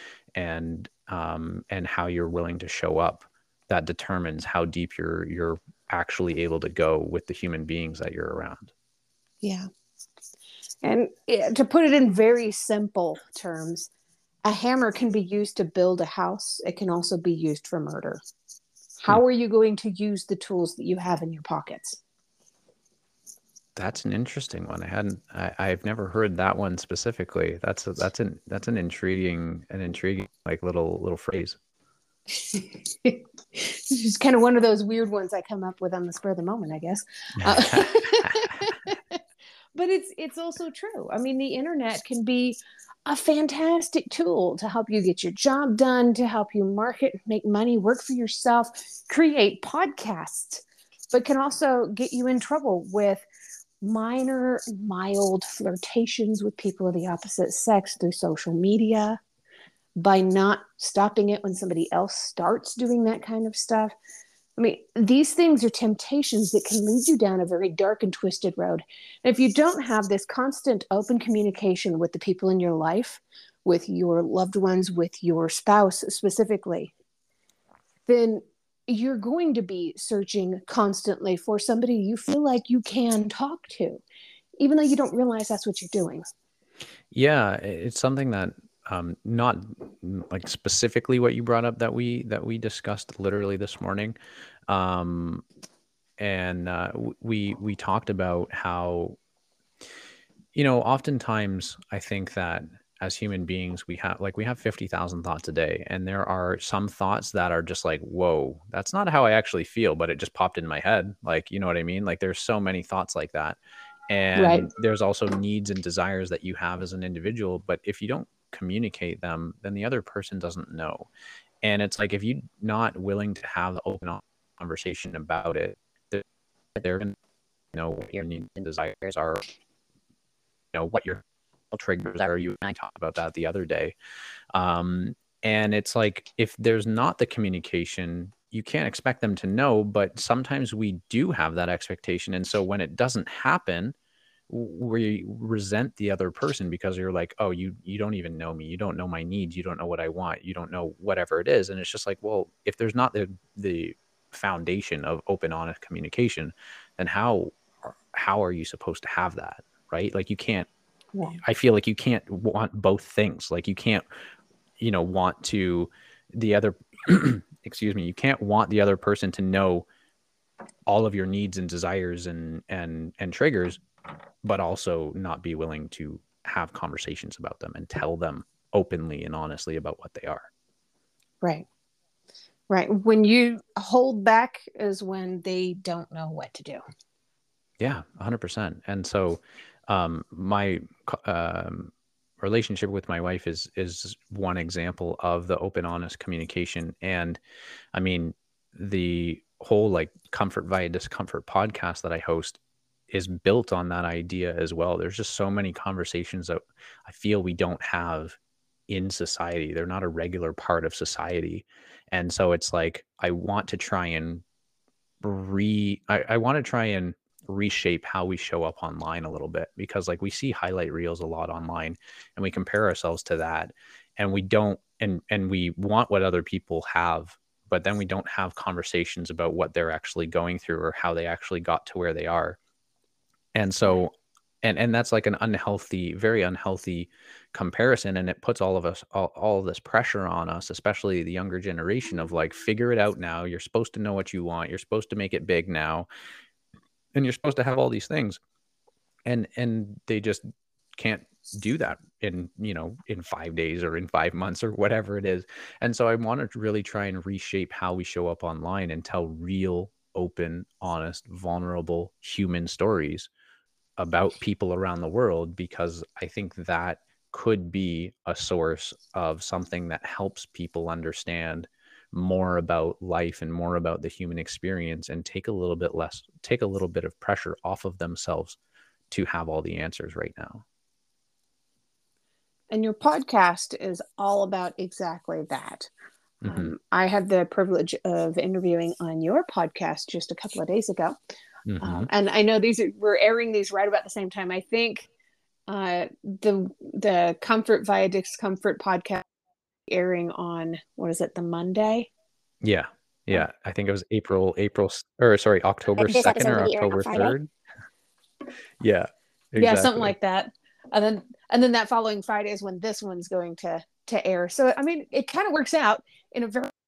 and how you're willing to show up. That determines how deep you're actually able to go with the human beings that you're around. Yeah. And to put it in very simple terms, a hammer can be used to build a house. It can also be used for murder. Hmm. How are you going to use the tools that you have in your pockets? That's an interesting one. I've never heard that one specifically. That's an intriguing like little phrase. This is kind of one of those weird ones I come up with on the spur of the moment, I guess. Uh, but it's also true. I mean, the internet can be a fantastic tool to help you get your job done, to help you market, make money, work for yourself, create podcasts, but can also get you in trouble with minor, mild flirtations with people of the opposite sex through social media by not stopping it when somebody else starts doing that kind of stuff. I mean, these things are temptations that can lead you down a very dark and twisted road. And if you don't have this constant open communication with the people in your life, with your loved ones, with your spouse specifically, then you're going to be searching constantly for somebody you feel like you can talk to, even though you don't realize that's what you're doing. Yeah, it's something that not like specifically what you brought up that we discussed literally this morning. Um and we talked about how, oftentimes I think that as human beings, we have 50,000 thoughts a day, and there are some thoughts that are just like, whoa, that's not how I actually feel, but it just popped in my head. Like, you know what I mean? Like, there's so many thoughts like that. Right. And there's also needs and desires that you have as an individual, but if you don't communicate them, then the other person doesn't know. And it's like, if you're not willing to have the open conversation about it, they're going to know what your needs and desires are, what your triggers are. You and I talked about that the other day. Um, and it's like, if there's not the communication, you can't expect them to know, but sometimes we do have that expectation. And so when it doesn't happen, we resent the other person because you're like, oh, you don't even know me. You don't know my needs. You don't know what I want. You don't know whatever it is. And it's just like, well, if there's not the foundation of open, honest communication, then how are you supposed to have that? Right? Like, you can't, Yeah. I feel like you can't want both things. Like, you can't, want to the other, excuse me, you can't want the other person to know all of your needs and desires and triggers, but also not be willing to have conversations about them and tell them openly and honestly about what they are. Right. Right. When you hold back is when they don't know what to do. Yeah, 100%. And so, my relationship with my wife is one example of the open, honest communication. And I mean, the whole like Comfort via Discomfort podcast that I host is built on that idea as well. There's just so many conversations that I feel we don't have in society. They're not a regular part of society. And so it's like, I want to try and reshape how we show up online a little bit, because like we see highlight reels a lot online and we compare ourselves to that. and we don't, and we want what other people have, but then we don't have conversations about what they're actually going through or how they actually got to where they are. And so, and that's like an unhealthy, very unhealthy comparison. And it puts all of us, all of this pressure on us, especially the younger generation, of like, figure it out now. You're supposed to know what you want. You're supposed to make it big now. And you're supposed to have all these things. And they just can't do that in, in 5 days or in 5 months or whatever it is. And so I wanted to really try and reshape how we show up online and tell real, open, honest, vulnerable human stories about people around the world, because I think that could be a source of something that helps people understand more about life and more about the human experience, and take a little bit of pressure off of themselves to have all the answers right now. And your podcast is all about exactly that. Mm-hmm. I had the privilege of interviewing on your podcast just a couple of days ago. Mm-hmm. And I know we're airing these right about the same time. I think the Comfort via Discomfort podcast airing on, what is it, the Monday? Yeah. I think it was October 2nd or October 3rd. Yeah, exactly. Yeah, something like that. And then that following Friday is when this one's going to air. So I mean, it kind of works out in a very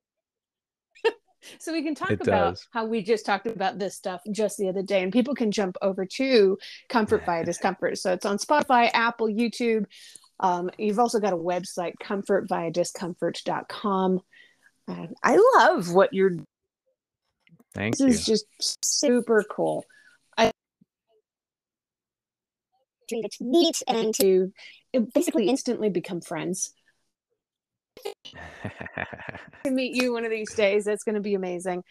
so we can talk about how we just talked about this stuff just the other day, and people can jump over to Comfort via Discomfort. So it's on Spotify, Apple, YouTube. You've also got a website, comfortviadiscomfort.com. I love what you're doing. Thank you. This is just super cool. To meet and to basically instantly become friends. To meet you one of these days, that's going to be amazing.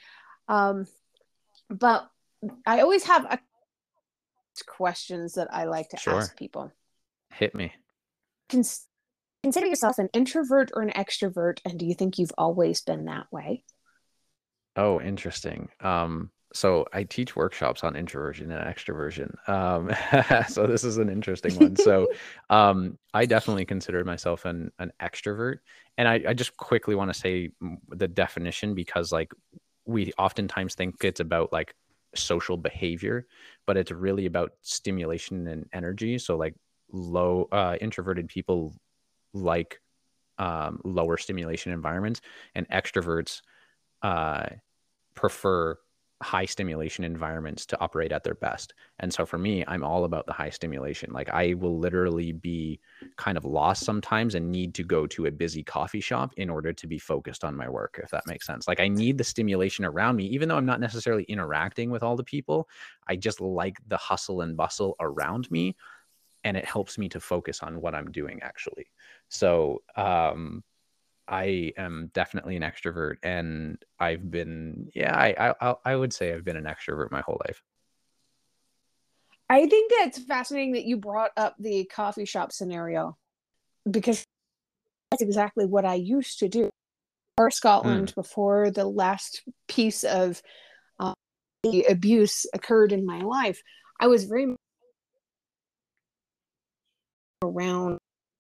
But I always have questions that I like to ask people. Hit me. Consider yourself an introvert or an extrovert, and do you think you've always been that way? Oh, interesting. So I teach workshops on introversion and extroversion. So this is an interesting one. So I definitely consider myself an extrovert. And I just quickly want to say the definition, because like we oftentimes think it's about like social behavior, but it's really about stimulation and energy. So like low introverted people like lower stimulation environments, and extroverts prefer high stimulation environments to operate at their best. And so for me, I'm all about the high stimulation. Like I will literally be kind of lost sometimes and need to go to a busy coffee shop in order to be focused on my work, if that makes sense. Like I need the stimulation around me, even though I'm not necessarily interacting with all the people. I just like the hustle and bustle around me, and it helps me to focus on what I'm doing actually. So, I am definitely an extrovert, and I've been, I would say I've been an extrovert my whole life. I think that's fascinating that you brought up the coffee shop scenario, because that's exactly what I used to do. Or Scotland, before the last piece of the abuse occurred in my life, I was very around.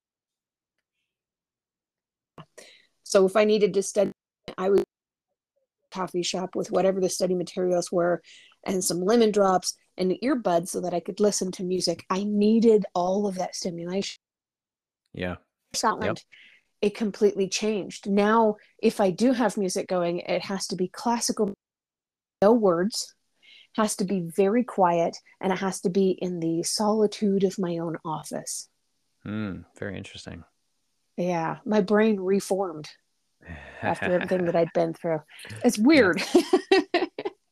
So if I needed to study, I would coffee shop with whatever the study materials were and some lemon drops and earbuds so that I could listen to music. I needed all of that stimulation. Yeah. Scotland, it completely changed. Now, if I do have music going, it has to be classical, no words, has to be very quiet, and it has to be in the solitude of my own office. Very interesting. Yeah, my brain reformed after everything that I'd been through. It's weird. Yeah.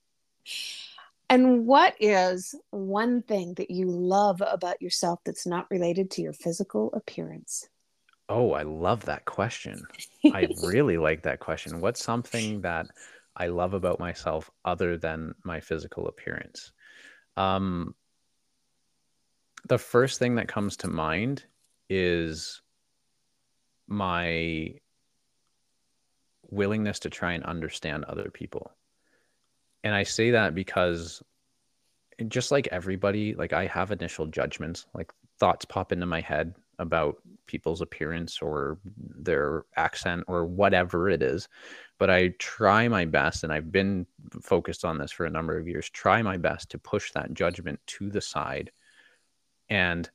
And what is one thing that you love about yourself that's not related to your physical appearance? Oh, I love that question. I really like that question. What's something that I love about myself other than my physical appearance? The first thing that comes to mind is my willingness to try and understand other people. And I say that because just like everybody, like I have initial judgments, like thoughts pop into my head. about people's appearance or their accent or whatever it is. But I try my best, and I've been focused on this for a number of years, try my best to push that judgment to the side and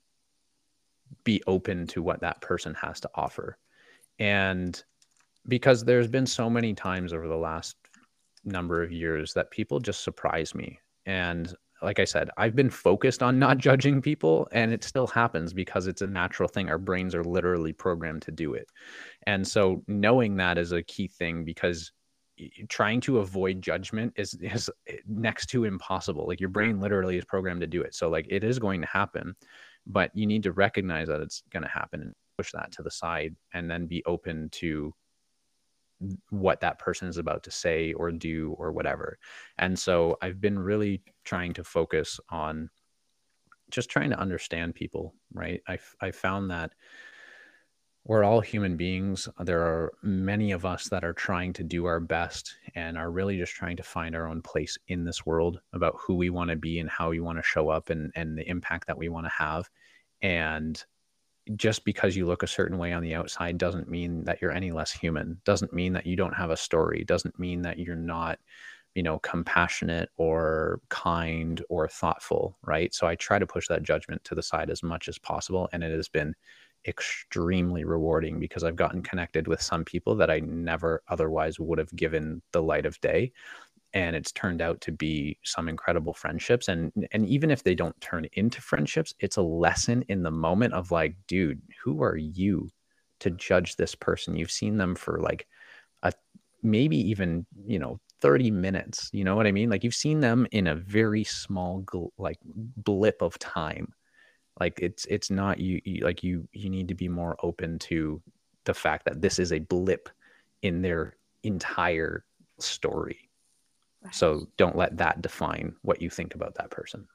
be open to what that person has to offer. And because there's been so many times over the last number of years that people just surprise me. And like I said, I've been focused on not judging people, and it still happens because it's a natural thing. Our brains are literally programmed to do it. And so knowing that is a key thing, because trying to avoid judgment is next to impossible. Like your brain literally is programmed to do it. So like it is going to happen, but you need to recognize that it's going to happen and push that to the side, and then be open to what that person is about to say or do or whatever. And so I've been really trying to focus on just trying to understand people, right? I found that we're all human beings. There are many of us that are trying to do our best and are really just trying to find our own place in this world, about who we want to be and how we want to show up, and the impact that we want to have. And just because you look a certain way on the outside doesn't mean that you're any less human, doesn't mean that you don't have a story, doesn't mean that you're not, compassionate or kind or thoughtful, right? So I try to push that judgment to the side as much as possible. And it has been extremely rewarding, because I've gotten connected with some people that I never otherwise would have given the light of day. And it's turned out to be some incredible friendships. And even if they don't turn into friendships, it's a lesson in the moment of like, dude, who are you to judge this person? You've seen them for like maybe even 30 minutes, you know what I mean? Like you've seen them in a very small like blip of time. Like it's not you like you need to be more open to the fact that this is a blip in their entire story. Right. So don't let that define what you think about that person.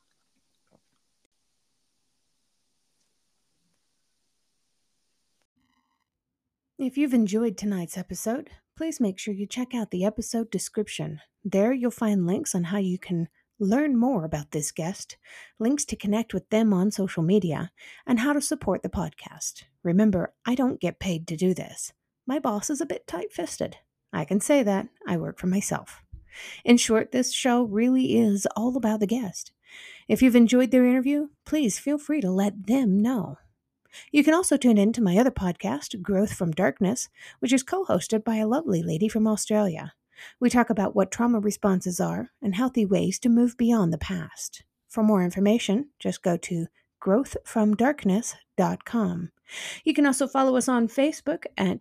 If you've enjoyed tonight's episode, please make sure you check out the episode description. There you'll find links on how you can learn more about this guest, links to connect with them on social media, and how to support the podcast. Remember, I don't get paid to do this. My boss is a bit tight-fisted. I can say that. I work for myself. In short, this show really is all about the guest. If you've enjoyed their interview, please feel free to let them know. You can also tune in to my other podcast, Growth from Darkness, which is co-hosted by a lovely lady from Australia. We talk about what trauma responses are and healthy ways to move beyond the past. For more information, just go to growthfromdarkness.com. You can also follow us on Facebook at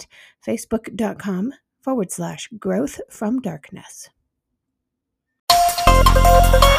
facebook.com/growthfromdarkness.